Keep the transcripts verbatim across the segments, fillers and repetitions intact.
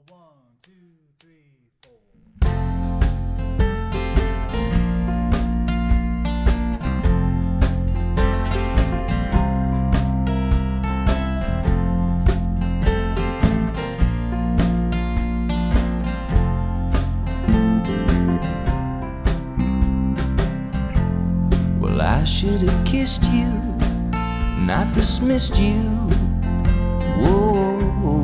one, two, three, four. Well, I should have kissed you, not dismissed you. Whoa,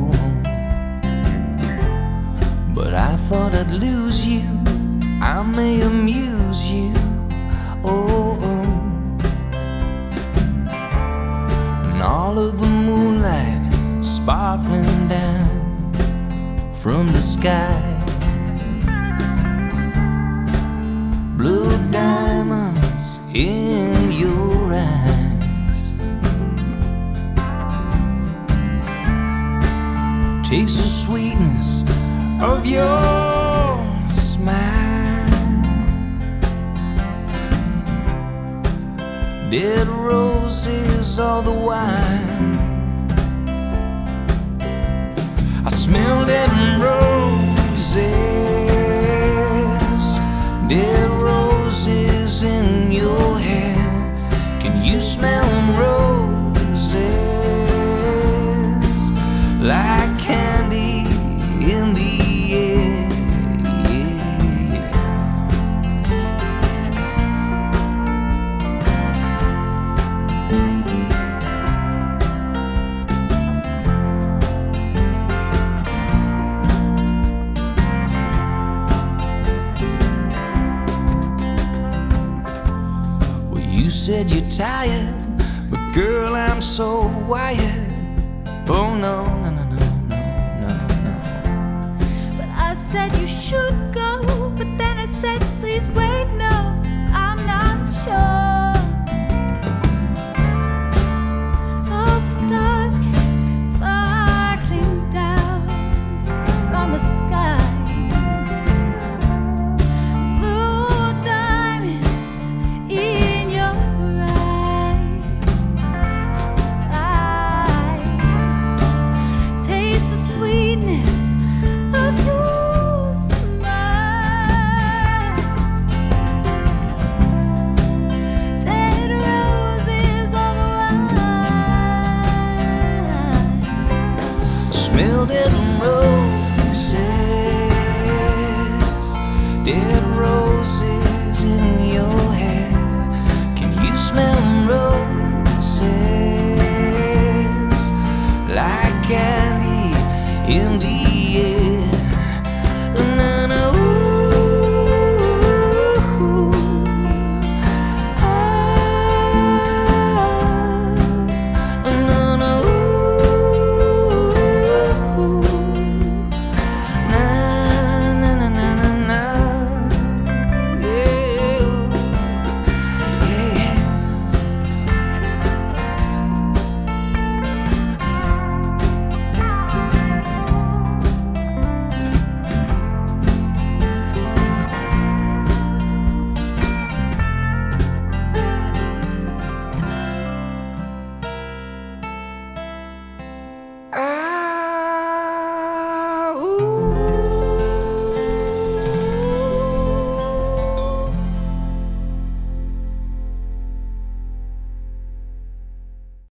but I thought I'd lose you. I may amuse you. Oh, and all of the moonlight sparkling down from the sky. Blue diamonds in your eyes. Taste the sweetness of your smile. Dead roses all the while. I smell dead roses. Dead roses in your hair. Can you smell roses like candy in the air? Well, you said you're tired, but girl, I'm so wired. Oh no, no, no, no, no, no, no. But I said you should go, but then I said please wait, no, 'cause I'm not sure. All the stars came sparkling down from the sky. Blue diamonds in your eyes. I taste the sweetness of your smile. Dead roses all the while. Smell dead roses. Dead roses in your hair. Can you smell roses like candy in the